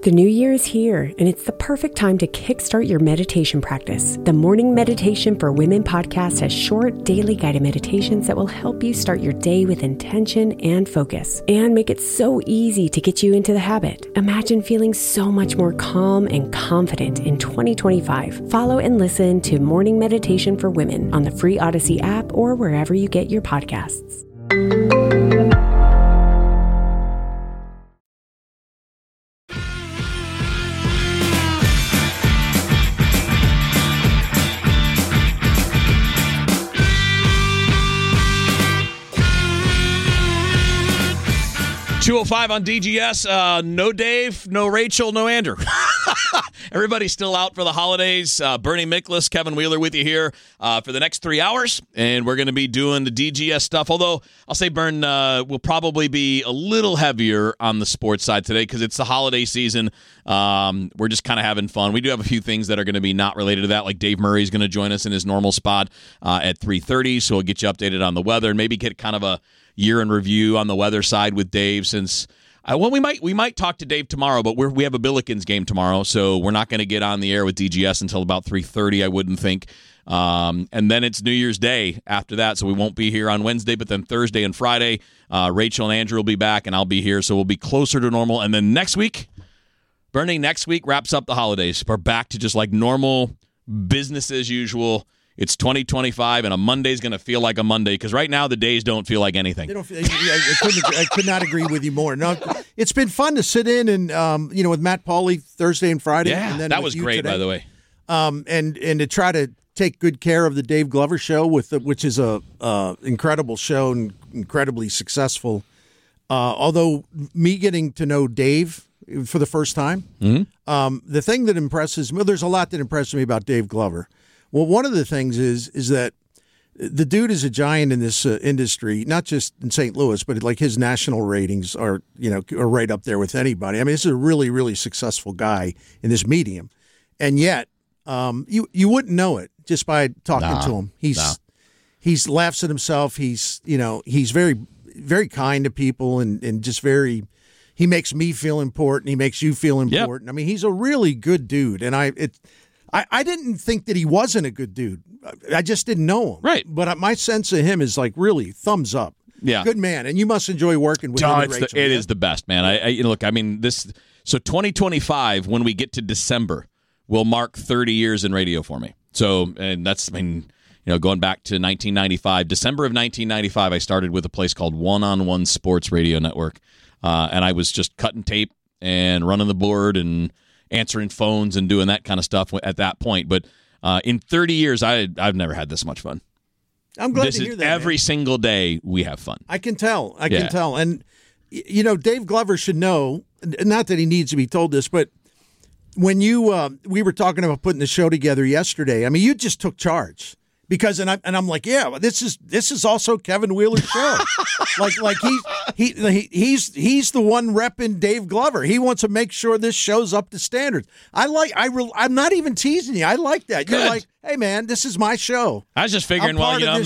The new year is here, and it's the perfect time to kickstart your meditation practice. The Morning Meditation for Women podcast has short, daily guided meditations that will help you start your day with intention and focus, and make it so easy to get you into the habit. Imagine feeling so much more calm and confident in 2025. Follow and listen to Morning Meditation for Women on the free Odyssey app or wherever you get your podcasts. 2:05 on DGS. No Dave, no Rachel, no Andrew. Everybody's still out for the holidays. Bernie Miklasz, Kevin Wheeler with you here for the next 3 hours, and we're going to be doing the DGS stuff. Although I'll say Bern will probably be a little heavier on the sports side today because it's the holiday season. We're just kind of having fun. We do have a few things that are going to be not related to that, like Dave Murray is going to join us in his normal spot at 3:30, so we'll get you updated on the weather and maybe get kind of a year in review on the weather side with Dave, since we might talk to Dave tomorrow, but we have a Billikens game tomorrow, so we're not going to get on the air with DGS until about 3:30, I wouldn't think. And then it's New Year's Day after that, so we won't be here on Wednesday, but then Thursday and Friday, Rachel and Andrew will be back, and I'll be here, so we'll be closer to normal. And then next week, Bernie, next week wraps up the holidays. We're back to just like normal business as usual. It's 2025, and a Monday's going to feel like a Monday, because right now the days don't feel like anything. They don't feel, I could not agree with you more. No, it's been fun to sit in and with Matt Pauley Thursday and Friday. Yeah, and then that was great, today. by the way. And to try to take good care of the Dave Glover show, which is a incredible show and incredibly successful. Although me getting to know Dave for the first time, the thing that impresses me, there's a lot that impresses me about Dave Glover. Well, one of the things is that the dude is a giant in this industry, not just in St. Louis, but like his national ratings are right up there with anybody. I mean, this is a really, really successful guy in this medium, and yet you wouldn't know it just by talking to him. He's laughs at himself. He's very, very kind to people and just very. He makes me feel important. He makes you feel important. Yep. I mean, he's a really good dude, and I didn't think that he wasn't a good dude. I just didn't know him. Right. But my sense of him is like really thumbs up. Yeah. Good man. And you must enjoy working with him and Rachel. It is the best, man. Look, I mean, so 2025, when we get to December, will mark 30 years in radio for me. So, and that's, going back to 1995, December of 1995, I started with a place called One-on-One Sports Radio Network. And I was just cutting tape and running the board and answering phones and doing that kind of stuff at that point. But in 30 years, I've never had this much fun. I'm glad to hear that. Every single day we have fun. I can tell. I can tell. And, Dave Glover should know, not that he needs to be told this, but when we were talking about putting the show together yesterday, I mean, you just took charge. Because I'm like, yeah, this is also Kevin Wheeler's show. like he's the one repping Dave Glover. He wants to make sure this show's up to standards. I'm not even teasing you. I like that. Good. You're like, hey man, this is my show. I was just figuring, I'm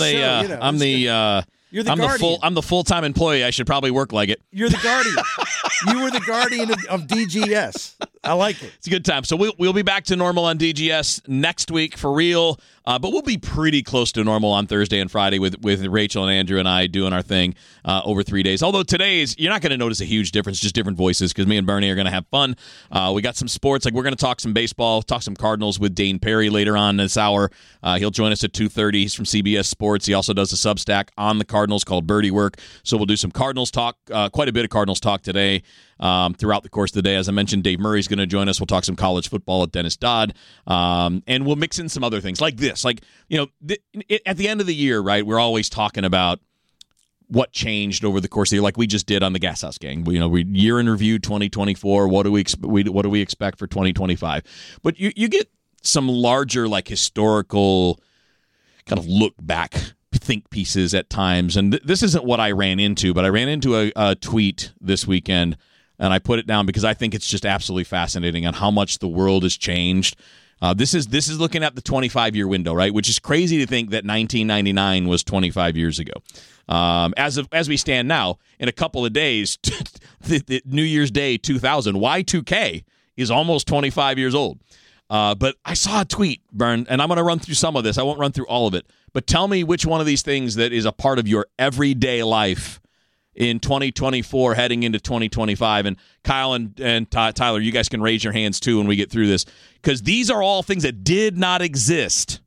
the full-time employee. I should probably work like it. You're the guardian. You were the guardian of DGS. I like it. It's a good time. So we'll be back to normal on DGS next week for real, but we'll be pretty close to normal on Thursday and Friday with Rachel and Andrew and I doing our thing over 3 days. Although you're not going to notice a huge difference, just different voices, because me and Bernie are going to have fun. We got some sports. Like, we're going to talk some baseball, talk some Cardinals with Dane Perry later on this hour. He'll join us at 2:30. He's from CBS Sports. He also does a Substack on the Cardinals called Birdie Work. So we'll do some Cardinals talk, quite a bit of Cardinals talk today. Throughout the course of the day. As I mentioned, Dave Murray's going to join us. We'll talk some college football with Dennis Dodd, and we'll mix in some other things like this. Like, at the end of the year, right, we're always talking about what changed over the course of the year, like we just did on the Gas House Gang. We year in review 2024. What do we expect for 2025? But you get some larger, like, historical kind of look back think pieces at times, and this isn't what I ran into, but I ran into a tweet this weekend. And I put it down because I think it's just absolutely fascinating on how much the world has changed. This is looking at the 25-year window, right? Which is crazy to think that 1999 was 25 years ago. As we stand now, in a couple of days, the New Year's Day 2000, Y2K He's almost 25 years old. But I saw a tweet, Bern, and I'm going to run through some of this. I won't run through all of it. But tell me which one of these things that is a part of your everyday life in 2024 heading into 2025. And Kyle and Tyler, you guys can raise your hands too when we get through this, because these are all things that did not exist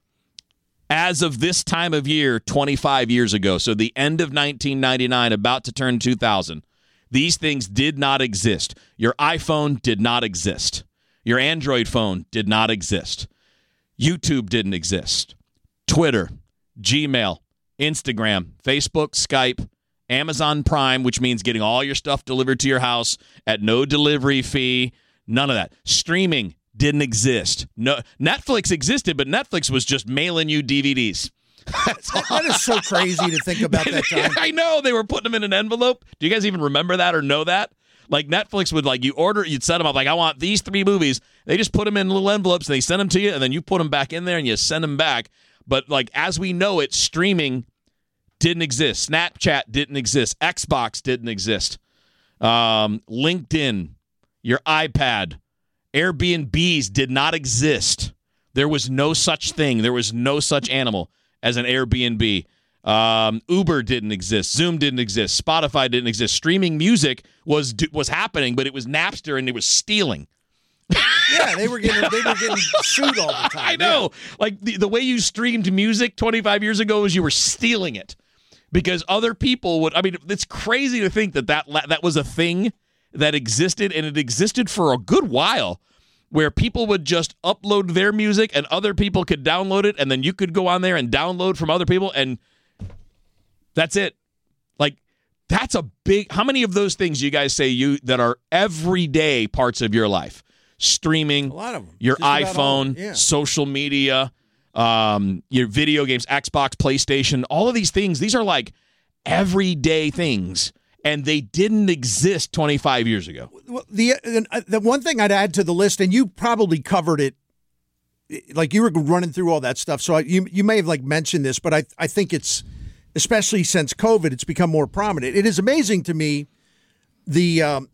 as of this time of year 25 years ago. So the end of 1999, about to turn 2000. These things did not exist. Your iPhone did not exist. Your Android phone did not exist. YouTube didn't exist. Twitter, Gmail, Instagram, Facebook, Skype, Amazon Prime, which means getting all your stuff delivered to your house at no delivery fee, none of that. Streaming didn't exist. No, Netflix existed, but Netflix was just mailing you DVDs. That is so crazy to think about that time. I know. They were putting them in an envelope. Do you guys even remember that or know that? Like Netflix would, like, you'd set them up, like, I want these 3 movies. They just put them in little envelopes, and they send them to you, and then you put them back in there, and you send them back. But, like, as we know it, streaming didn't exist. Snapchat didn't exist. Xbox didn't exist. LinkedIn, your iPad, Airbnbs did not exist. There was no such thing. There was no such animal as an Airbnb. Uber didn't exist. Zoom didn't exist. Spotify didn't exist. Streaming music was happening, but it was Napster, and it was stealing. Yeah, they were getting sued all the time. I know. Yeah. Like the way you streamed music 25 years ago was you were stealing it because other people would. I mean, it's crazy to think that was a thing that existed, and it existed for a good while, where people would just upload their music and other people could download it, and then you could go on there and download from other people, and that's it. Like, that's a big. How many of those things you guys say that are everyday parts of your life? Streaming, a lot of them. Your iPhone, social media, your video games, Xbox, PlayStation, all of these things. These are like everyday things, and they didn't exist 25 years ago. Well, the one thing I'd add to the list, and you probably covered it, like you were running through all that stuff, so you may have like mentioned this, but I think it's, especially since COVID, it's become more prominent. It is amazing to me the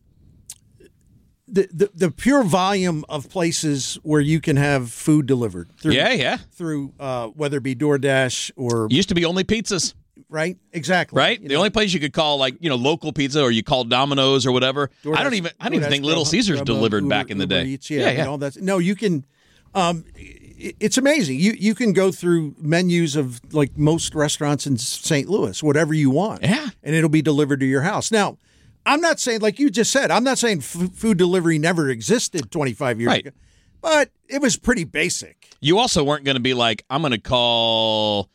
pure volume of places where you can have food delivered. Through whether it be DoorDash or used to be only pizzas. Right, exactly. Right, the only place you could call, like, local pizza, or you call Domino's or whatever. DoorDash, I don't even think Little Caesars delivered back in the day. Eats, and all that. No, you can. It's amazing. You can go through menus of like most restaurants in St. Louis, whatever you want, and it'll be delivered to your house. Now, I'm not saying, like you just said, I'm not saying food delivery never existed 25 years ago, but it was pretty basic. You also weren't going to be like, I'm going to call.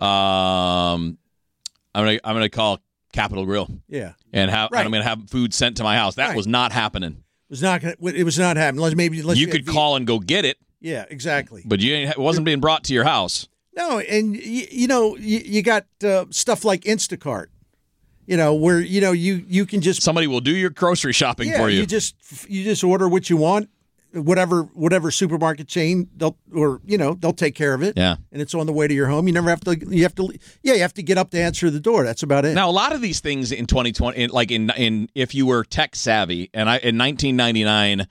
I'm gonna call Capital Grill. Yeah, and I'm gonna have food sent to my house. That was not happening. It was not happening. Unless you could call and go get it. Yeah, exactly. But it wasn't being brought to your house. No, and you got stuff like Instacart. Where you can just, somebody will do your grocery shopping for you. You just order what you want. Whatever supermarket chain, they'll take care of it. Yeah, and it's on the way to your home. You never have to. You have to get up to answer the door. That's about it. Now, a lot of these things in 2020, like in if you were tech savvy, and in 1999,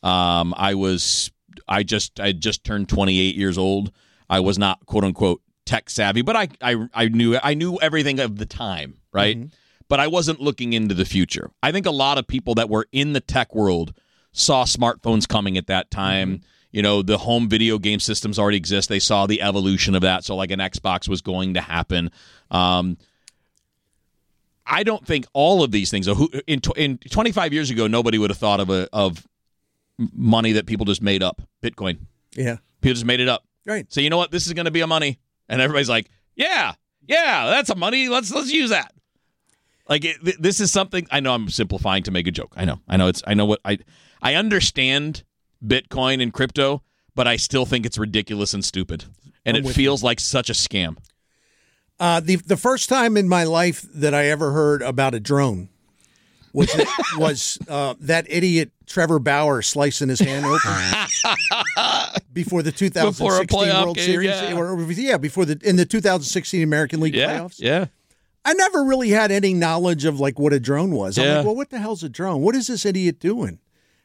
I just turned 28 years old. I was not, quote unquote, tech savvy, but I knew everything of the time, right? Mm-hmm. But I wasn't looking into the future. I think a lot of people that were in the tech world saw smartphones coming at that time. Mm-hmm. The home video game systems already exist. They saw the evolution of that. So like an Xbox was going to happen. I don't think all of these things, in 25 years ago, nobody would have thought of money that people just made up. Bitcoin. Yeah. People just made it up. Right. So you know what? This is going to be a money. And everybody's like, yeah, that's a money. Let's use that. Like this is something. I know I'm simplifying to make a joke. I know I understand Bitcoin and crypto, but I still think it's ridiculous and stupid, and it feels like such a scam. The first time in my life that I ever heard about a drone was that idiot Trevor Bauer slicing his hand open before the 2016 World Series, in the 2016 American League playoffs. Yeah. I never really had any knowledge of like what a drone was. I'm like, well, what the hell's a drone? What is this idiot doing?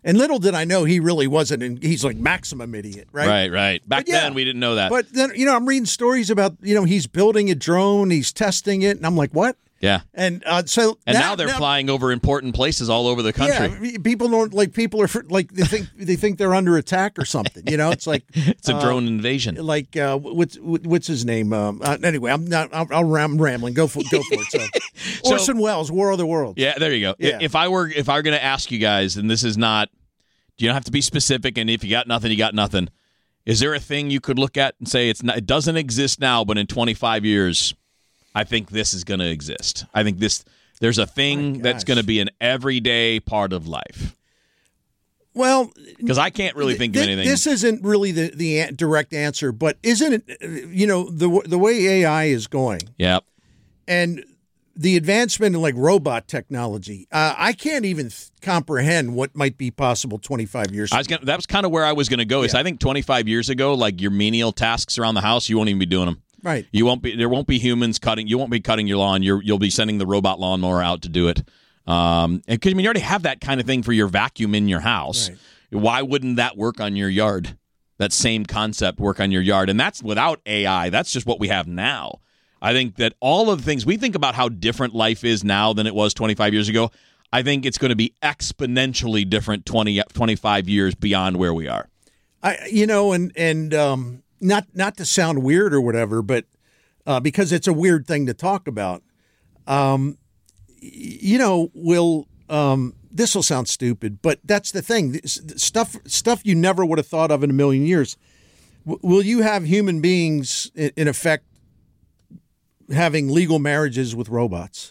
And little did I know he really wasn't, and he's like maximum idiot, right? Right. Back then, we didn't know that. But then, I'm reading stories about, he's building a drone, he's testing it, and I'm like, what? Yeah. And now they're flying over important places all over the country. Yeah, people don't people are like they think they're under attack or something. It's like it's a drone invasion. Like what's his name? Anyway, I'm rambling. Go for it. So, Orson Welles, War of the Worlds. Yeah, there you go. Yeah. If I were going to ask you guys, and this is not, you don't have to be specific. And if you got nothing, you got nothing. Is there a thing you could look at and say it doesn't exist now, but in 25 years? I think this is going to exist. I think there's a thing that's going to be an everyday part of life. Well, because I can't really think of anything. This isn't really the direct answer, but isn't it? The way AI is going. Yep. And the advancement in like robot technology, I can't even comprehend what might be possible 25 years ago. That was kind of where I was going to go. Is I think 25 years ago, like your menial tasks around the house, you won't even be doing them. Right. There won't be humans cutting. You won't be cutting your lawn. You'll be sending the robot lawnmower out to do it. And because you already have that kind of thing for your vacuum in your house. Right. Why wouldn't that work on your yard? That same concept work on your yard, and that's without AI. That's just what we have now. I think that all of the things we think about how different life is now than it was 25 years ago. I think it's going to be exponentially different 25 years beyond where we are. Not to sound weird or whatever, but because it's a weird thing to talk about, this will sound stupid, but that's the thing. Stuff you never would have thought of in a million years. Will you have human beings, in effect, having legal marriages with robots?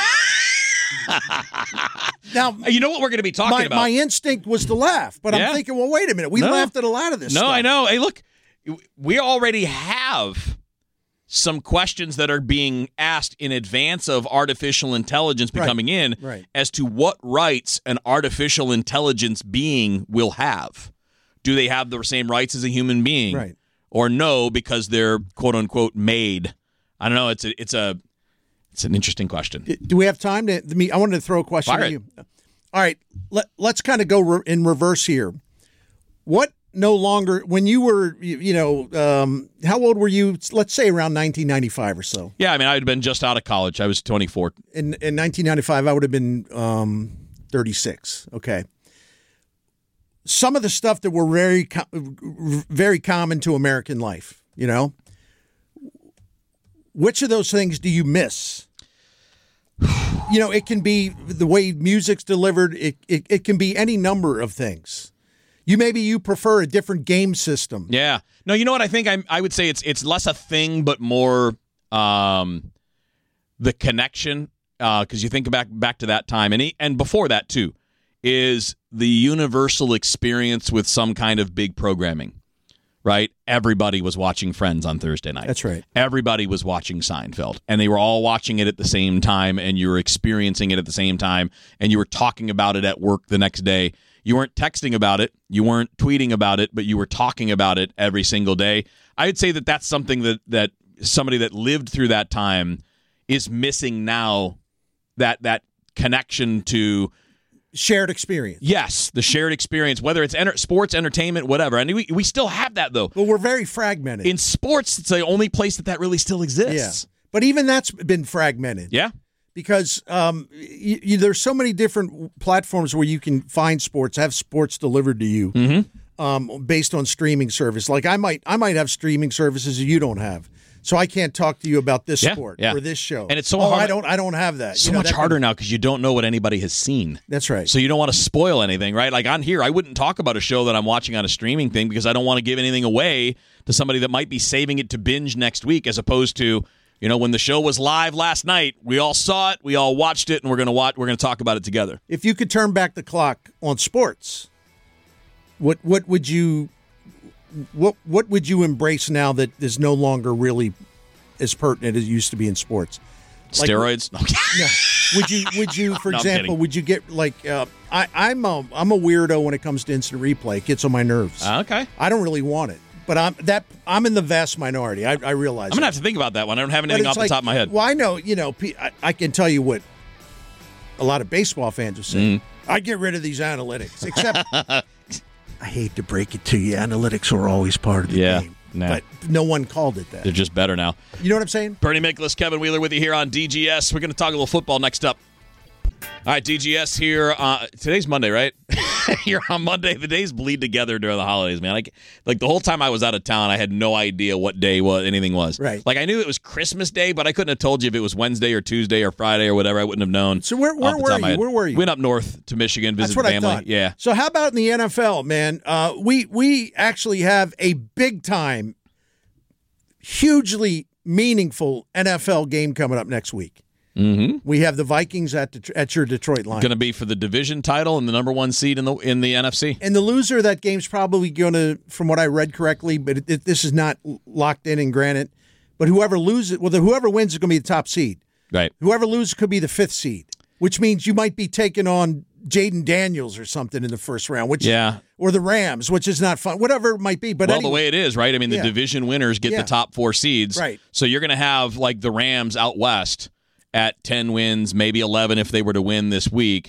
Now, you know what we're going to be talking about? My instinct was to laugh, but I'm thinking, well, wait a minute. We laughed at a lot of this stuff. No, I know. Hey, look. We already have some questions that are being asked in advance of artificial intelligence becoming in as to what rights an artificial intelligence being will have. Do they have the same rights as a human being? Right. Or no, because they're quote unquote made? I don't know. It's an interesting question. Do we have time to? I wanted to throw a question at you. All right, let's kind of go in reverse here. What? No longer, when you were, how old were you? Let's say around 1995 or so. Yeah, I mean, I had been just out of college. I was 24. In 1995, I would have been 36. Okay. Some of the stuff that were very, very common to American life, which of those things do you miss? It can be the way music's delivered. It can be any number of things. You prefer a different game system. Yeah. No, you know what I think? I would say it's less a thing, but more the connection. Because you think back to that time, and before that too, is the universal experience with some kind of big programming. Right? Everybody was watching Friends on Thursday night. That's right. Everybody was watching Seinfeld, and they were all watching it at the same time, and you were experiencing it at the same time, and you were talking about it at work the next day. You weren't texting about it, you weren't tweeting about it, but you were talking about it every single day. I would say that that's something that somebody that lived through that time is missing now, that connection to shared experience. Yes, the shared experience, whether it's sports, entertainment, whatever. And we still have that, though. But we're very fragmented. In sports, it's the only place that really still exists. Yeah. But even that's been fragmented. Yeah. Because there's so many different platforms where you can find sports, have sports delivered to you based on streaming service. Like I might have streaming services that you don't have. So I can't talk to you about this sport or this show. And it's so hard. I don't have that. So much harder now because you don't know what anybody has seen. That's right. So you don't want to spoil anything, right? Like on here, I wouldn't talk about a show that I'm watching on a streaming thing because I don't want to give anything away to somebody that might be saving it to binge next week, as opposed to, when the show was live last night, we all saw it, we all watched it, and we're going to talk about it together. If you could turn back the clock on sports, what would you embrace now that is no longer really as pertinent as it used to be in sports? Steroids? No. Would you, for example, would you get like I'm a weirdo when it comes to instant replay. It gets on my nerves. Okay. I don't really want it. But I'm in the vast minority. I realize. I'm gonna have to think about that one. I don't have anything off the top of my head. Well, I know. I can tell you what a lot of baseball fans are saying. I'd get rid of these analytics, except I hate to break it to you, analytics are always part of the game. Nah. But no one called it that. They're just better now. You know what I'm saying? Bernie Miklasz, Kevin Wheeler with you here on DGS. We're going to talk a little football next up. All right, DGS here. Today's Monday, right? Here on Monday. The days bleed together during the holidays, man. Like the whole time I was out of town, I had no idea what day anything was. Right. Like I knew it was Christmas Day, but I couldn't have told you if it was Wednesday or Tuesday or Friday or whatever. I wouldn't have known. So where were you? Where were you? Went up north to Michigan, visited That's what family. I thought. Yeah. So how about in the NFL, man? We actually have a big time, hugely meaningful NFL game coming up next week. Mm-hmm. We have the Vikings at your Detroit Lions. Going to be for the division title and the number one seed in the NFC. And the loser of that game's probably going to, from what I read correctly, but this is not locked in and granted. But whoever wins is going to be the top seed. Right. Whoever loses could be the 5th seed, which means you might be taking on Jaden Daniels or something in the first round, or the Rams, which is not fun. Whatever it might be, but anyway, the way it is, right? I mean, the division winners get the top 4 seeds, right? So you're going to have like the Rams out west at 10 wins, maybe 11 if they were to win this week,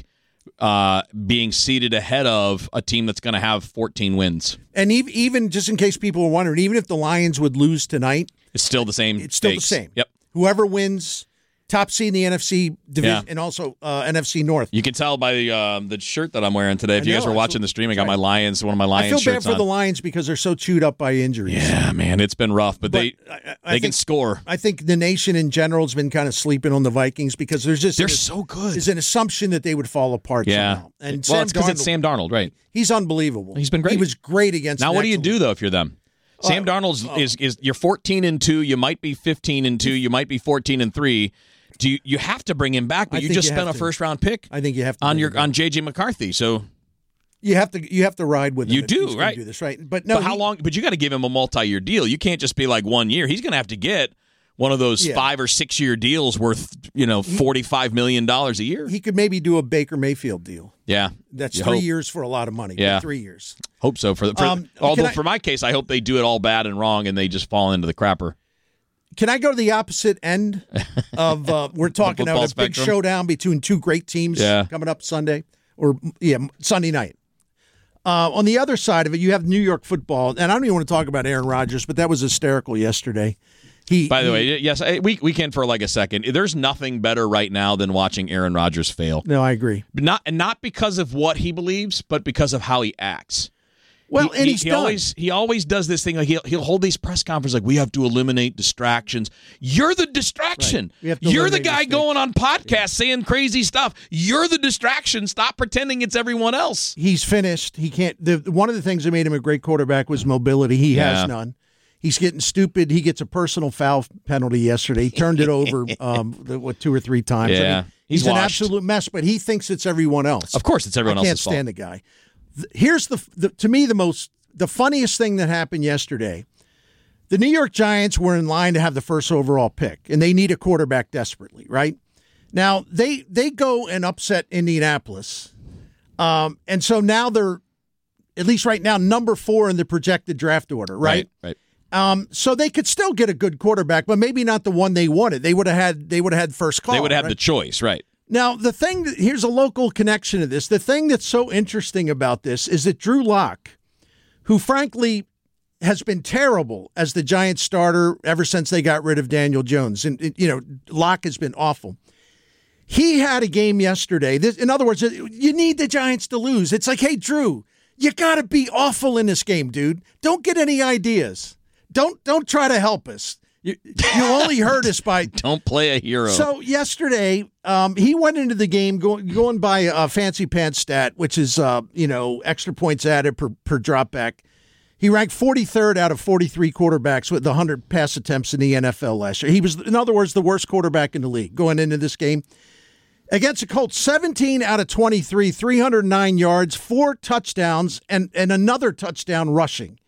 being seated ahead of a team that's going to have 14 wins. And even just in case people are wondering, even if the Lions would lose tonight, it's still the same. It's still the same. Yep. Whoever wins. Top seed in the NFC division and also NFC North. You can tell by the shirt that I'm wearing today. If you guys were watching the stream, I got my Lions, one of my Lions shirts on. I feel bad for the Lions because they're so chewed up by injuries. Yeah, man, it's been rough, but they can score. I think the nation in general has been kind of sleeping on the Vikings because they're so good. There's an assumption that they would fall apart somehow. And it's because it's Sam Darnold, right? He's unbelievable. He's been great. He was great against. Now, what do you do though if you're them? Sam Darnold is you're 14-2. You might be 15-2. You might be 14-3. Do you have to bring him back? But you just spent a first-round pick. I think you have to on J.J. McCarthy. So you have to ride with him. You do, right? Do this, right? But how long? But you got to give him a multi-year deal. You can't just be like 1 year. He's going to have to get one of those 5 or 6 year deals worth $45 million a year. He could maybe do a Baker Mayfield deal. Yeah, that's 3 years for a lot of money. Yeah, 3 years. Hope so. Although for my case, I hope they do it all bad and wrong, and they just fall into the crapper. Can I go to the opposite end of we're talking about a big showdown between 2 great teams coming up Sunday Sunday night. On the other side of it, you have New York football, and I don't even want to talk about Aaron Rodgers, but that was hysterical yesterday. By the way, yes, we can for like a second. There's nothing better right now than watching Aaron Rodgers fail. No, I agree. Not because of what he believes, but because of how he acts. Well, he always does this thing. Like he'll hold these press conferences like we have to eliminate distractions. You're the distraction. Right. You're the guy going on podcasts saying crazy stuff. You're the distraction. Stop pretending it's everyone else. He's finished. He can't. One of the things that made him a great quarterback was mobility. He has none. He's getting stupid. He gets a personal foul penalty yesterday. He turned it over 2 or 3 times. Yeah, I mean, he's an absolute mess. But he thinks it's everyone else. Of course, it's everyone else's fault. I can't stand the guy. Here's to me the funniest thing that happened yesterday. The New York Giants were in line to have the first overall pick, and they need a quarterback desperately, right? Now they go and upset Indianapolis, and so now they're at least right now number 4 in the projected draft order, right? Right. So they could still get a good quarterback, but maybe not the one they wanted. They would have had first call. They would have the choice, right? Now, here's a local connection to this. The thing that's so interesting about this is that Drew Lock, who frankly has been terrible as the Giants starter ever since they got rid of Daniel Jones, and Lock has been awful. He had a game yesterday. In other words, you need the Giants to lose. It's like, hey, Drew, you got to be awful in this game, dude. Don't get any ideas. Don't try to help us. You only hurt us by don't play a hero. So yesterday, he went into the game going by a fancy pants stat, which is extra points added per drop back. He ranked 43rd out of 43 quarterbacks with 100 pass attempts in the NFL last year. He was, in other words, the worst quarterback in the league going into this game. Against the Colts, 17 out of 23, 309 yards, 4 touchdowns, and another touchdown rushing.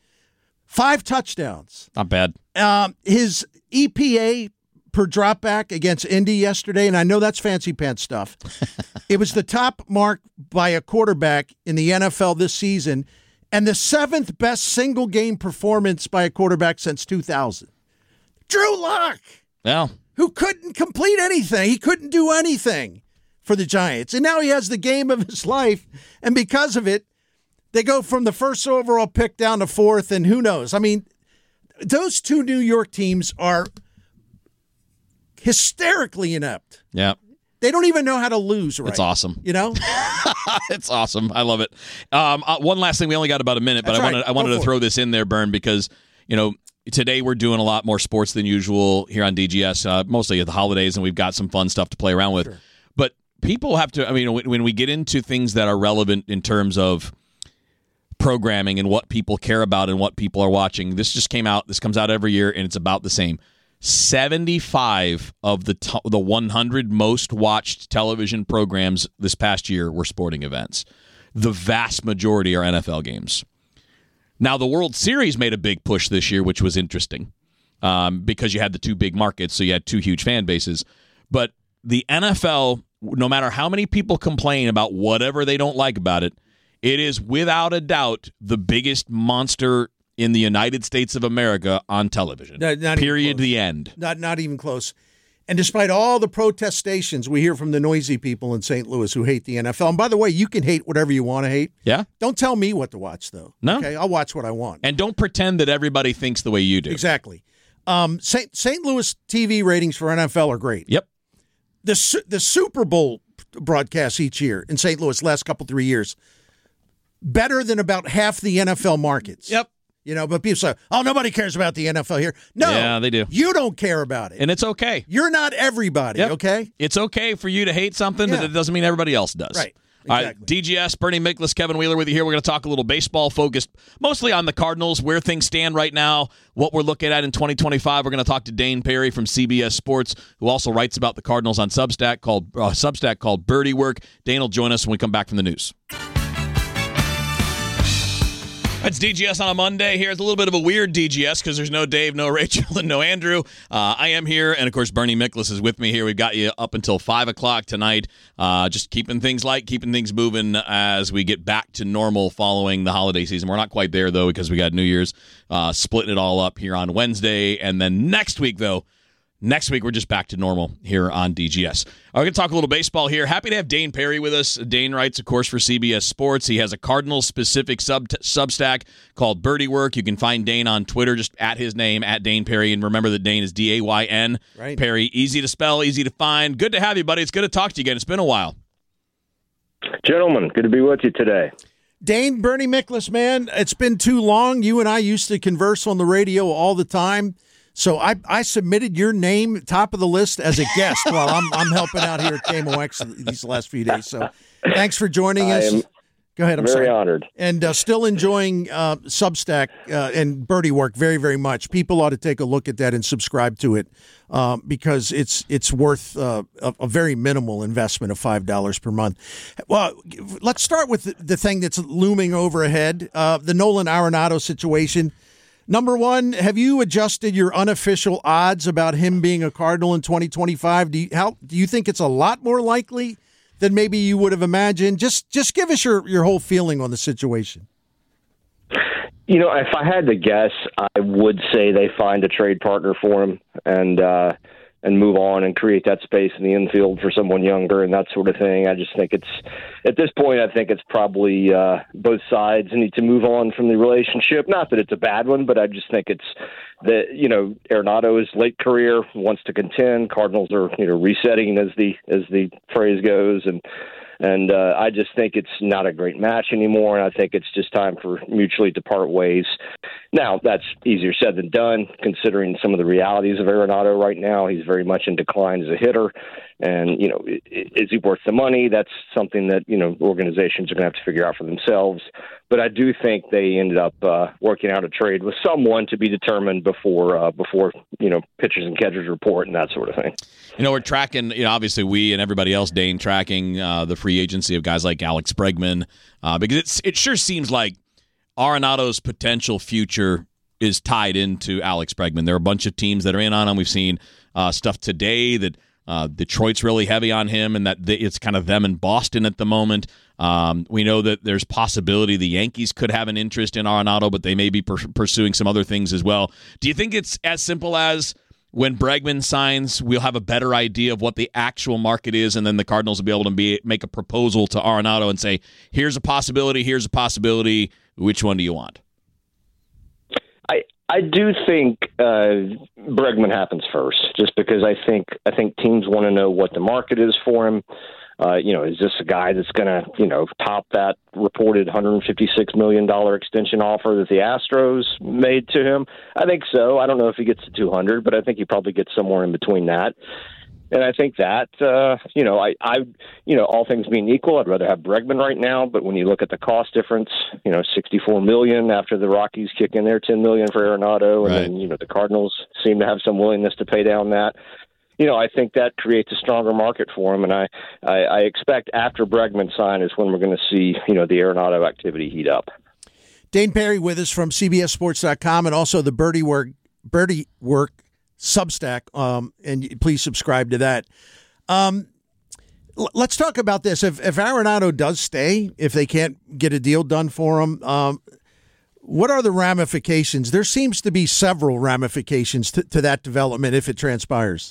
5 touchdowns. Not bad. His EPA per dropback against Indy yesterday, and I know that's fancy pants stuff. It was the top mark by a quarterback in the NFL this season, and the 7th best single game performance by a quarterback since 2000. Drew Lock, well, who couldn't complete anything. He couldn't do anything. for the Giants. And now he has the game of his life. And because of it, they go from the first overall pick down to fourth, and who knows? I mean, those two New York teams are hysterically inept. Yeah. They don't even know how to lose right. It's awesome. You know? It's awesome. I love it. One last thing. We only got about a minute, but I wanted to throw this in there, Bern, because, today we're doing a lot more sports than usual here on DGS, mostly at the holidays, and we've got some fun stuff to play around with. Sure. But people have to, when we get into things that are relevant in terms of programming and what people care about and what people are watching, this just came out. This comes out every year, and it's about the same. 75 of the 100 most watched television programs this past year were sporting events. The vast majority are NFL games. Now, the World Series made a big push this year, which was interesting because you had the two big markets, so you had two huge fan bases. But the NFL, no matter how many people complain about whatever they don't like about it, it is without a doubt the biggest monster in the United States of America on television. Period. The end. Not even close. And despite all the protestations we hear from the noisy people in St. Louis who hate the NFL, and by the way, you can hate whatever you want to hate. Yeah. Don't tell me what to watch, though. No. Okay, I'll watch what I want. And don't pretend that everybody thinks the way you do. Exactly. St. Louis TV ratings for NFL are great. Yep. The Super Bowl broadcasts each year in St. Louis, last 3 years, better than about half the NFL markets. Yep. But people say, oh, nobody cares about the NFL here. No. Yeah, they do. You don't care about it. And it's okay. You're not everybody, okay? It's okay for you to hate something, but it doesn't mean everybody else does. Right. Exactly. All right, DGS, Bernie Miklasz, Kevin Wheeler with you here. We're going to talk a little baseball focused, mostly on the Cardinals, where things stand right now, what we're looking at in 2025. We're going to talk to Dane Perry from CBS Sports, who also writes about the Cardinals on Substack called Birdie Work. Dane will join us when we come back from the news. It's DGS on a Monday here. It's a little bit of a weird DGS because there's no Dave, no Rachel, and no Andrew. I am here, and, of course, Bernie Miklasz is with me here. We've got you up until 5 o'clock tonight, just keeping things light, keeping things moving as we get back to normal following the holiday season. We're not quite there, though, because we got New Year's, splitting it all up here on Wednesday. And then next week, we're just back to normal here on DGS. We're going to talk a little baseball here. Happy to have Dane Perry with us. Dane writes, of course, for CBS Sports. He has a Cardinals-specific Substack called Birdie Work. You can find Dane on Twitter, just at his name, at Dane Perry. And remember that Dane is D-A-Y-N. Right. Perry, easy to spell, easy to find. Good to have you, buddy. It's good to talk to you again. It's been a while. Gentlemen, good to be with you today. Dane, Bernie Miklasz, man, it's been too long. You and I used to converse on the radio all the time. So I submitted your name top of the list as a guest while I'm helping out here at KMOX these last few days. So thanks for joining us. Go ahead. I'm very sorry. honored. And still enjoying Substack and Birdie Work very, very much. People ought to take a look at that and subscribe to it because it's worth a very minimal investment of $5 per month. Well, let's start with the thing that's looming overhead, the Nolan Arenado situation. Number one, have you adjusted your unofficial odds about him being a Cardinal in 2025? Do you think it's a lot more likely than maybe you would have imagined? Just give us your whole feeling on the situation. If I had to guess, I would say they find a trade partner for him and move on and create that space in the infield for someone younger and that sort of thing. I just think at this point, I think it's probably both sides need to move on from the relationship. Not that it's a bad one, but I just think it's that, Arenado's late career wants to contend. Cardinals are, resetting as the phrase goes. And I just think it's not a great match anymore, and I think it's just time for mutually to part ways. Now, that's easier said than done, considering some of the realities of Arenado right now. He's very much in decline as a hitter, and, is he worth the money? That's something that, organizations are going to have to figure out for themselves. But I do think they ended up working out a trade with someone to be determined before pitchers and catchers report and that sort of thing. We're tracking, obviously we and everybody else, Dane, tracking the free agency of guys like Alex Bregman because it sure seems like Arenado's potential future is tied into Alex Bregman. There are a bunch of teams that are in on him. We've seen stuff today that Detroit's really heavy on him and that it's kind of them in Boston at the moment. We know that there's possibility the Yankees could have an interest in Arenado, but they may be pursuing some other things as well. Do you think it's as simple as when Bregman signs, we'll have a better idea of what the actual market is, and then the Cardinals will be able to make a proposal to Arenado and say, here's a possibility, which one do you want? I do think Bregman happens first, just because I think teams want to know what the market is for him. Is this a guy that's going to, top that reported $156 million extension offer that the Astros made to him? I think so. I don't know if he gets to 200, but I think he probably gets somewhere in between that. And I think that, all things being equal, I'd rather have Bregman right now. But when you look at the cost difference, $64 million after the Rockies kick in their $10 million for Arenado, and then, the Cardinals seem to have some willingness to pay down that. I think that creates a stronger market for him, and I expect after Bregman sign is when we're going to see, the Arenado activity heat up. Dane Perry with us from CBSSports.com and also the Birdie Work Substack, and please subscribe to that. Let's talk about this. If Arenado does stay, if they can't get a deal done for him, what are the ramifications? There seems to be several ramifications to that development if it transpires.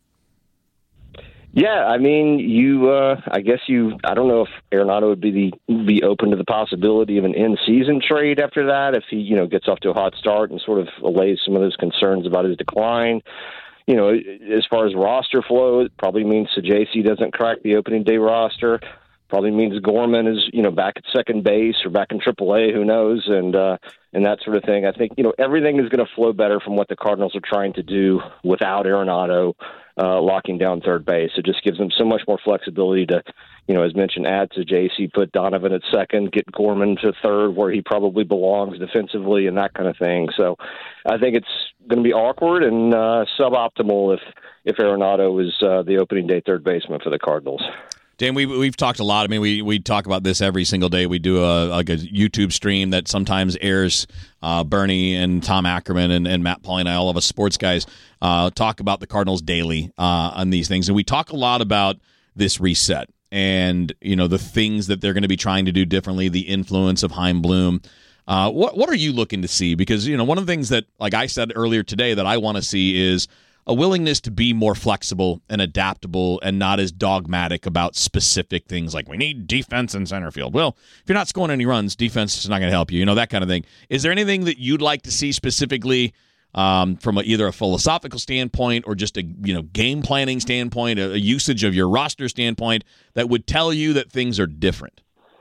Yeah, I mean, I don't know if Arenado would be open to the possibility of an in-season trade after that if he, gets off to a hot start and sort of allays some of those concerns about his decline. As far as roster flow, it probably means Sajaci doesn't crack the opening day roster. Probably means Gorman is, back at second base or back in AAA, who knows, and that sort of thing. I think, everything is going to flow better from what the Cardinals are trying to do without Arenado locking down third base. It just gives them so much more flexibility to, as mentioned, add to JC, put Donovan at second, get Gorman to third where he probably belongs defensively and that kind of thing. So I think it's going to be awkward and suboptimal if Arenado is the opening day third baseman for the Cardinals. Dan, we've talked a lot. I mean, we talk about this every single day. We do a YouTube stream that sometimes airs. Bernie and Tom Ackerman and Matt Pauley and all of us sports guys talk about the Cardinals daily on these things. And we talk a lot about this reset and, the things that they're going to be trying to do differently, the influence of Chaim Bloom. What are you looking to see? Because, one of the things that, like I said earlier today, that I want to see is a willingness to be more flexible and adaptable and not as dogmatic about specific things like we need defense in center field. Well, if you're not scoring any runs, defense is not going to help you, that kind of thing. Is there anything that you'd like to see specifically from either a philosophical standpoint or just a game planning standpoint, a usage of your roster standpoint that would tell you that things are different?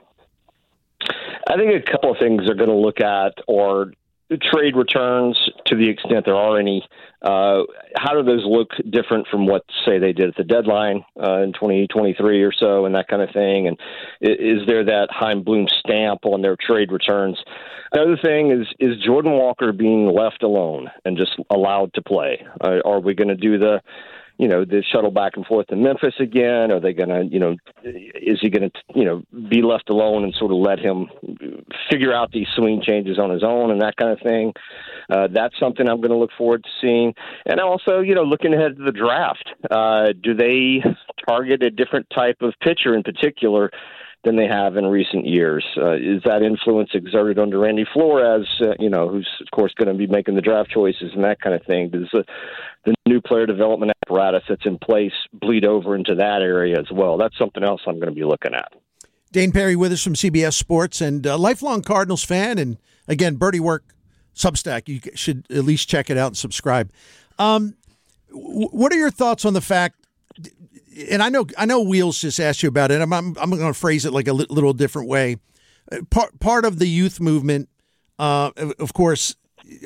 I think a couple of things they're going to look at are trade returns to the extent there are any. How do those look different from what, say, they did at the deadline in 2023 or so and that kind of thing? And is there that Chaim Bloom stamp on their trade returns? Another thing is Jordan Walker being left alone and just allowed to play? Are we going to do the shuttle back and forth to Memphis again? Are they going to, is he going to, be left alone and sort of let him figure out these swing changes on his own and that kind of thing? That's something I'm going to look forward to seeing. And also, looking ahead to the draft, do they target a different type of pitcher in particular than they have in recent years? Is that influence exerted under Randy Flores, who's, of course, going to be making the draft choices and that kind of thing? Does the new player development apparatus that's in place bleed over into that area as well? That's something else I'm going to be looking at. Dane Perry with us from CBS Sports and a lifelong Cardinals fan. And, again, Birdie Work Substack. You should at least check it out and subscribe. What are your thoughts on the fact, and I know Wheels just asked you about it. I'm going to phrase it like a little different way. Part of the youth movement, of course,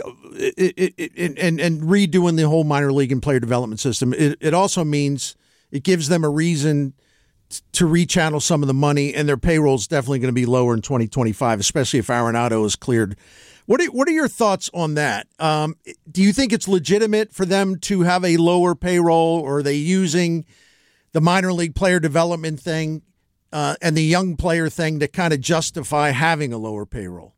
and redoing the whole minor league and player development system. It also means it gives them a reason to rechannel some of the money, and their payroll is definitely going to be lower in 2025, especially if Arenado is cleared. What are your thoughts on that? Do you think it's legitimate for them to have a lower payroll, or are they using the minor league player development thing and the young player thing to kind of justify having a lower payroll?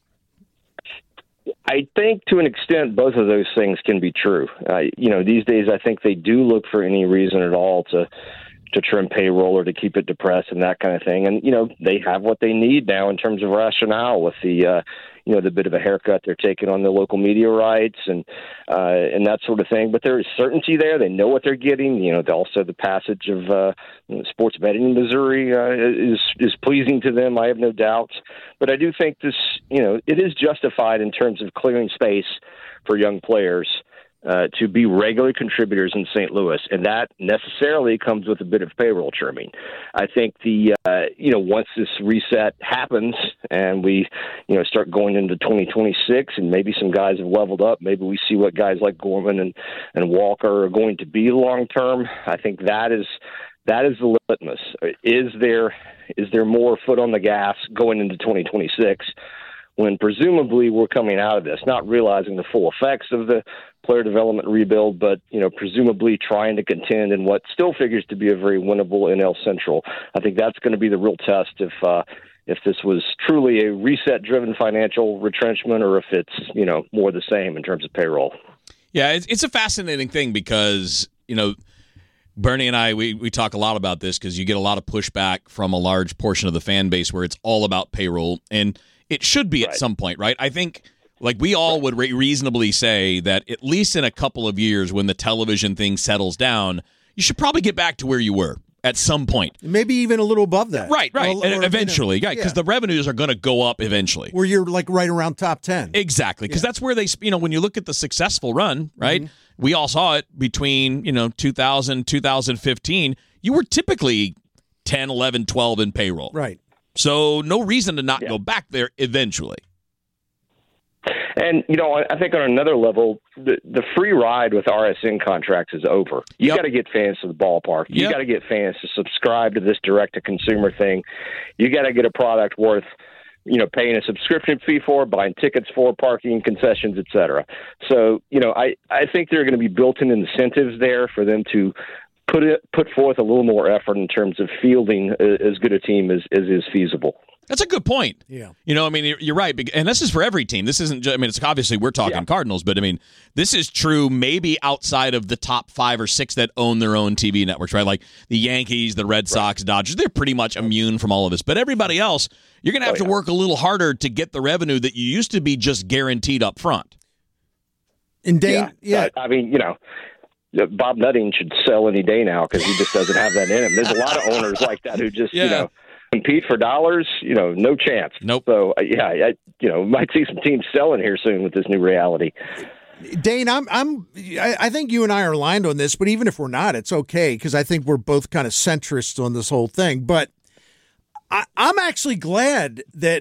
I think to an extent both of those things can be true. These days I think they do look for any reason at all to trim payroll or to keep it depressed and that kind of thing. And, they have what they need now in terms of rationale with the bit of a haircut they're taking on the local media rights and that sort of thing. But there is certainty there. They know what they're getting. Also the passage of sports betting in Missouri is pleasing to them. I have no doubts. But I do think this, it is justified in terms of clearing space for young players to be regular contributors in St. Louis, and that necessarily comes with a bit of payroll trimming. I think once this reset happens and we, start going into 2026 and maybe some guys have leveled up, maybe we see what guys like Gorman and Walker are going to be long term. I think that is the litmus. Is there more foot on the gas going into 2026? When presumably we're coming out of this, not realizing the full effects of the player development rebuild, but presumably trying to contend in what still figures to be a very winnable NL Central. I think that's going to be the real test if this was truly a reset-driven financial retrenchment, or if it's more the same in terms of payroll. Yeah, it's a fascinating thing because Bernie and I we talk a lot about this because you get a lot of pushback from a large portion of the fan base where it's all about payroll, and it should be at some point, right? I think, we all would reasonably say that at least in a couple of years when the television thing settles down, you should probably get back to where you were at some point. Maybe even a little above that. Right. Or eventually, because the revenues are going to go up eventually. Where you're right around top 10. Exactly, because that's where they, when you look at the successful run, right? Mm-hmm. We all saw it between, 2000, 2015. You were typically 10, 11, 12 in payroll. Right. So no reason to not go back there eventually. And, I think on another level, the free ride with RSN contracts is over. You got to get fans to the ballpark. You got to get fans to subscribe to this direct-to-consumer thing. You got to get a product worth, paying a subscription fee for, buying tickets for, parking, concessions, et cetera. So, I think there are going to be built-in incentives there for them to put forth a little more effort in terms of fielding as good a team as is feasible. That's a good point. Yeah. You're right. And this is for every team. This isn't just, it's obviously we're talking Cardinals, but this is true maybe outside of the top 5 or 6 that own their own TV networks, right? Like the Yankees, the Red Sox, Dodgers, they're pretty much immune from all of this. But everybody else, you're going to have to work a little harder to get the revenue that you used to be just guaranteed up front. And Dane, Bob Nutting should sell any day now because he just doesn't have that in him. There's a lot of owners like that who just, compete for dollars, no chance. Nope. So, might see some teams selling here soon with this new reality. Dane, I think you and I are aligned on this, but even if we're not, it's okay because I think we're both kind of centrists on this whole thing. But I'm actually glad that,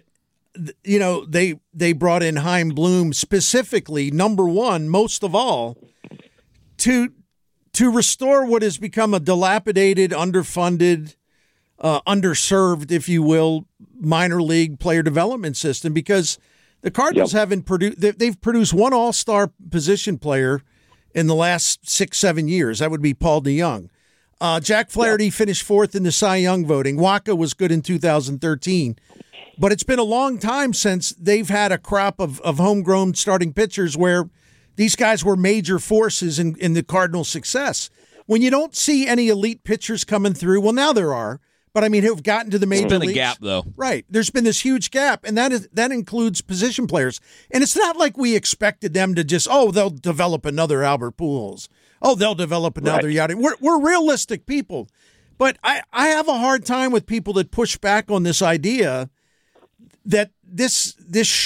they brought in Chaim Bloom specifically, number one, most of all, to restore what has become a dilapidated, underfunded, underserved, if you will, minor league player development system, because the Cardinals haven't produced. They've produced one all-star position player in the last 6-7 years. That would be Paul DeYoung. Jack Flaherty finished 4th in the Cy Young voting. Waka was good in 2013. But it's been a long time since they've had a crop of homegrown starting pitchers where these guys were major forces in the Cardinals' success. When you don't see any elite pitchers coming through, well, now there are, but who've gotten to the major leagues. There's been a gap, though. Right. There's been this huge gap, and that includes position players. And it's not like we expected them to just, they'll develop another Albert Pujols. They'll develop another Yachty. We're realistic people. But I have a hard time with people that push back on this idea that this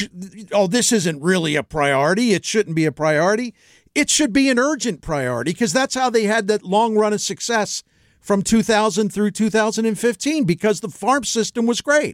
isn't really a priority. It shouldn't be a priority. It should be an urgent priority because that's how they had that long run of success from 2000 through 2015 because the farm system was great.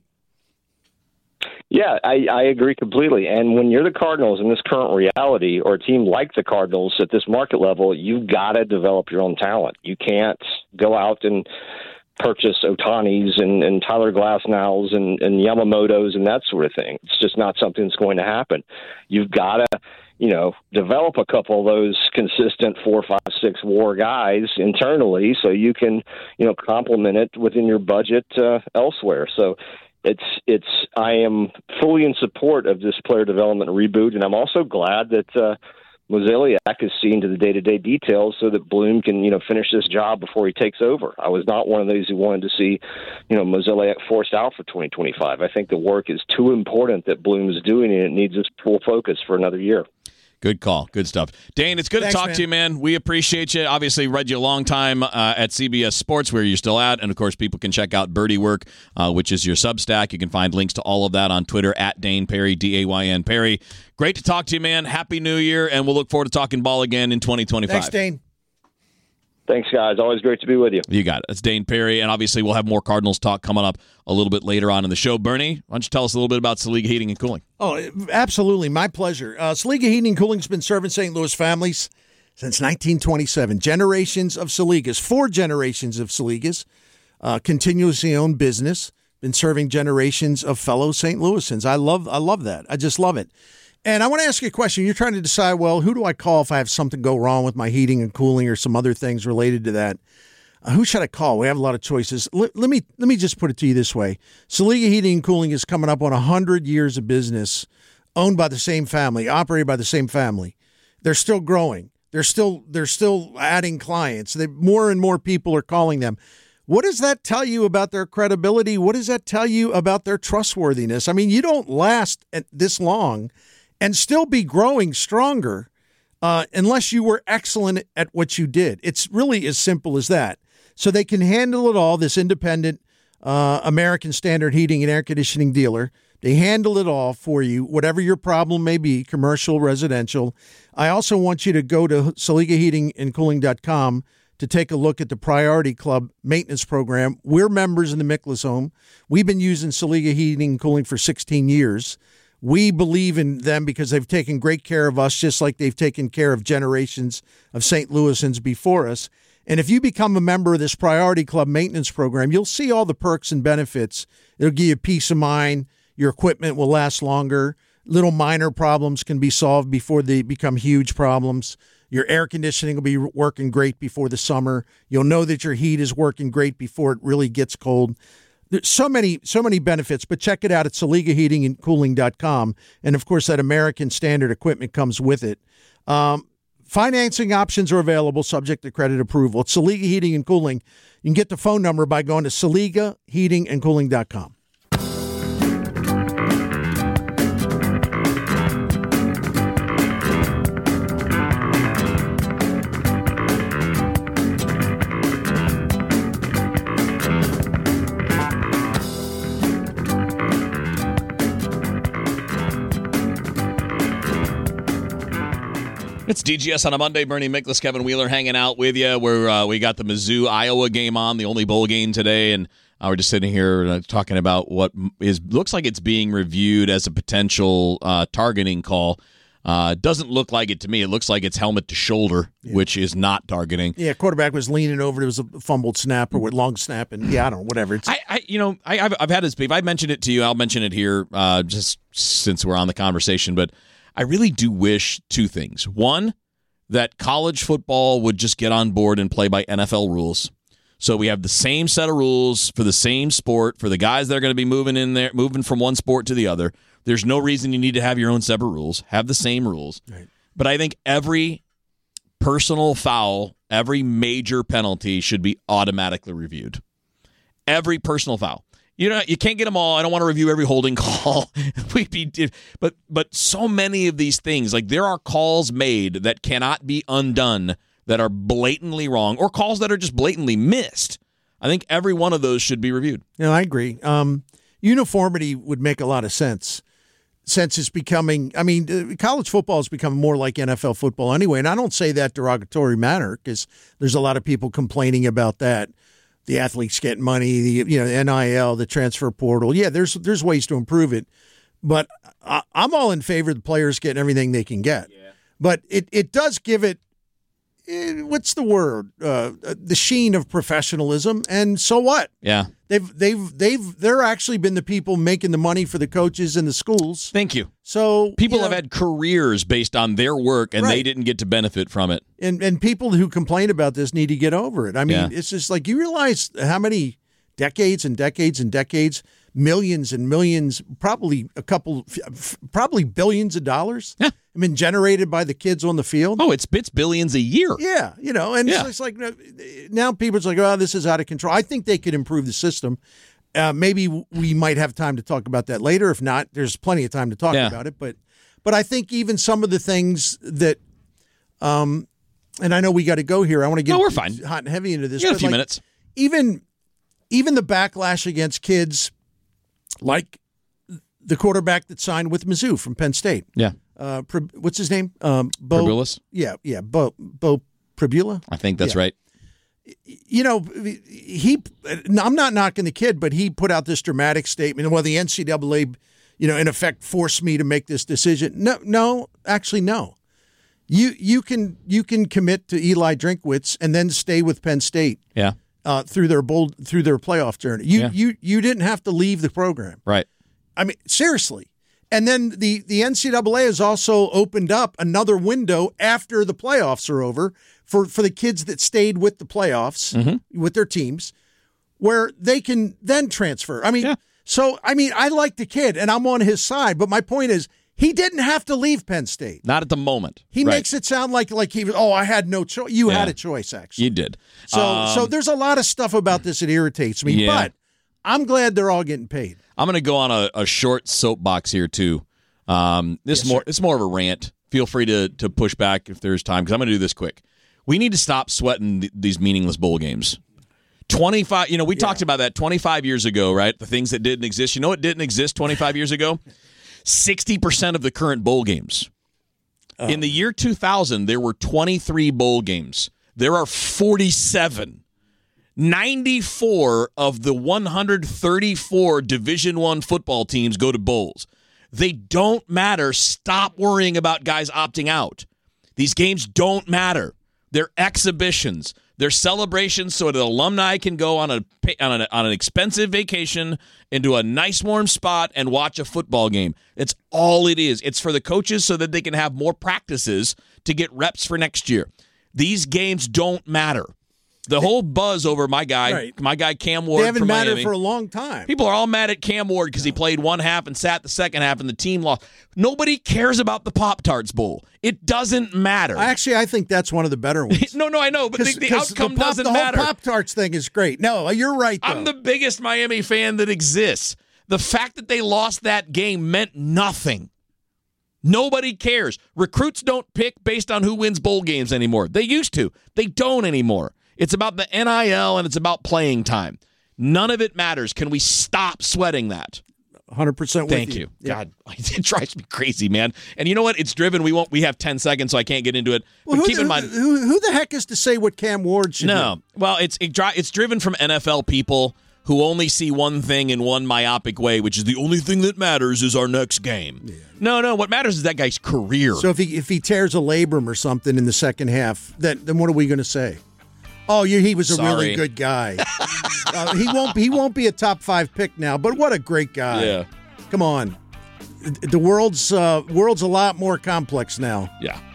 Yeah, I agree completely. And when you're the Cardinals in this current reality, or a team like the Cardinals at this market level, you've got to develop your own talent. You can't go out and purchase Otanis and Tyler Glasnows and Yamamotos and that sort of thing. It's just not something that's going to happen. You've got to, develop a couple of those consistent 4, 5, 6 WAR guys internally so you can, complement it within your budget elsewhere. So I am fully in support of this player development reboot, and I'm also glad that Mozeliak is seen to the day-to-day details so that Bloom can, finish this job before he takes over. I was not one of those who wanted to see, Mozeliak forced out for 2025. I think the work is too important that Bloom is doing, and it needs its full focus for another year. Good call. Good stuff. Dane, it's good to talk to you, man. We appreciate you. Obviously, read you a long time at CBS Sports, where you're still at. And, of course, people can check out Birdie Work, which is your Substack. You can find links to all of that on Twitter, at Dane Perry, D-A-Y-N Perry. Great to talk to you, man. Happy New Year, and we'll look forward to talking ball again in 2025. Thanks, Dane. Thanks, guys. Always great to be with you. You got it. It's Dane Perry, and obviously we'll have more Cardinals talk coming up a little bit later on in the show. Bernie, why don't you tell us a little bit about Saliga Heating and Cooling? Oh, absolutely. My pleasure. Saliga Heating and Cooling has been serving St. Louis families since 1927. Generations of Saligas, 4 generations of Saligas, continuously owned business, been serving generations of fellow St. Louisans. I love that. I just love it. And I want to ask you a question. You're trying to decide, well, who do I call if I have something go wrong with my heating and cooling or some other things related to that? Who should I call? We have a lot of choices. Let me just put it to you this way. Saliga Heating and Cooling is coming up on 100 years of business, owned by the same family, operated by the same family. They're still growing. They're still adding clients. More and more people are calling them. What does that tell you about their credibility? What does that tell you about their trustworthiness? I mean, you don't last this long and still be growing stronger unless you were excellent at what you did. It's really as simple as that. So they can handle it all, this independent American Standard heating and air conditioning dealer. They handle it all for you, whatever your problem may be, commercial, residential. I also want you to go to SaligaHeatingandCooling.com to take a look at the Priority Club maintenance program. We're members in the Miklas home. We've been using Saliga Heating and Cooling for 16 years. We believe in them because they've taken great care of us, just like they've taken care of generations of St. Louisans before us. And if you become a member of this Priority Club maintenance program, you'll see all the perks and benefits. It'll give you peace of mind. Your equipment will last longer. Little minor problems can be solved before they become huge problems. Your air conditioning will be working great before the summer. You'll know that your heat is working great before it really gets cold. There's so many benefits, but check it out at SaligaHeatingandCooling.com. And, of course, that American Standard equipment comes with it. Financing options are available subject to credit approval. It's Saliga Heating and Cooling. You can get the phone number by going to SaligaHeatingandCooling.com. It's DGS on a Monday. Bernie Miklas, Kevin Wheeler hanging out with you. Where we got the Mizzou-Iowa game on, the only bowl game today, and we're just sitting here talking about what looks like it's being reviewed as a potential targeting call. Doesn't look like it to me. It looks like it's helmet to shoulder, which is not targeting. Yeah, quarterback was leaning over. It was a fumbled snap or long snap, and I don't know, whatever. I've had this beef. I mentioned it to you. I'll mention it here just since we're on the conversation, but I really do wish 2 things. One, that college football would just get on board and play by NFL rules. So we have the same set of rules for the same sport for the guys that are going to be moving from one sport to the other. There's no reason you need to have your own separate rules. Have the same rules. Right. But I think every personal foul, every major penalty should be automatically reviewed. Every personal foul. You can't get them all. I don't want to review every holding call. But so many of these things, like there are calls made that cannot be undone that are blatantly wrong, or calls that are just blatantly missed. I think every one of those should be reviewed. No, I agree. Uniformity would make a lot of sense. Since it's becoming, college football has become more like NFL football anyway, and I don't say that derogatory manner because there's a lot of people complaining about that. The athletes get money, the NIL, the transfer portal. Yeah, there's ways to improve it, but I'm all in favor of the players getting everything they can get. Yeah. But it does give it, what's the word? The sheen of professionalism. And so what? Yeah, they're actually been the people making the money for the coaches and the schools. Thank you. So people have had careers based on their work, and they didn't get to benefit from it. And people who complain about this need to get over it. I mean, It's just like, you realize how many decades and decades and decades millions and millions, probably billions of dollars. Yeah. I mean, generated by the kids on the field. Oh, it's billions a year. Yeah, and Yeah. it's like now people's like, oh, this is out of control. I think they could improve the system. Maybe we might have time to talk about that later. If not, there's plenty of time to talk about it. But I think even some of the things that, and I know we got to go here. I want to get we're fine. hot and heavy into this. You got a but few minutes. Even the backlash against kids, like the quarterback that signed with Mizzou from Penn State. Yeah. What's his name? Bo Pribulis? Yeah. Bo Pribula. I think that's right. I'm not knocking the kid, but he put out this dramatic statement. Well, the NCAA, in effect, forced me to make this decision. No, actually, no. You can commit to Eli Drinkwitz and then stay with Penn State. Yeah. Through their playoff journey. You didn't have to leave the program. Right. I mean, seriously. And then the NCAA has also opened up another window after the playoffs are over for the kids that stayed with the playoffs, with their teams, where they can then transfer. I mean, I like the kid, and I'm on his side, but my point is he didn't have to leave Penn State. Not at the moment. He makes it sound like he was, I had no choice. You had a choice, actually. You did. So there's a lot of stuff about this that irritates me, but I'm glad they're all getting paid. I'm going to go on a short soapbox here, too. It's more of a rant. Feel free to push back if there's time, because I'm going to do this quick. We need to stop sweating these meaningless bowl games. 25, we talked about that 25 years ago, right? The things that didn't exist. You know what didn't exist 25 years ago? 60% of the current bowl games. In the year 2000, there were 23 bowl games. There are 47. 94 of the 134 Division I football teams go to bowls. They don't matter. Stop worrying about guys opting out. These games don't matter. They're exhibitions. They're celebrations so that alumni can go on an expensive vacation into a nice warm spot and watch a football game. It's all it is. It's for the coaches so that they can have more practices to get reps for next year. These games don't matter. The whole buzz over my guy Cam Ward. They haven't from mattered Miami. for a long time. People are all mad at Cam Ward because he played one half and sat the second half and the team lost. Nobody cares about the Pop-Tarts Bowl. It doesn't matter. Actually, I think that's one of the better ones. No, I know, but the outcome doesn't matter. The whole Pop-Tarts thing is great. No, you're right, though. I'm the biggest Miami fan that exists. The fact that they lost that game meant nothing. Nobody cares. Recruits don't pick based on who wins bowl games anymore. They used to. They don't anymore. It's about the NIL and it's about playing time. None of it matters. Can we stop sweating that? 100% with you. Thank you. God, it drives me crazy, man. And you know what? It's driven. We have 10 seconds, so I can't get into it. But keep in mind, who the heck is to say what Cam Ward should do? Well, it's driven from NFL people who only see one thing in one myopic way, which is the only thing that matters is our next game. Yeah. No. What matters is that guy's career. So if he tears a labrum or something in the second half, then what are we going to say? Oh, he was a really good guy. He won't be a top 5 pick now, but what a great guy! Yeah, come on. The world's a lot more complex now. Yeah.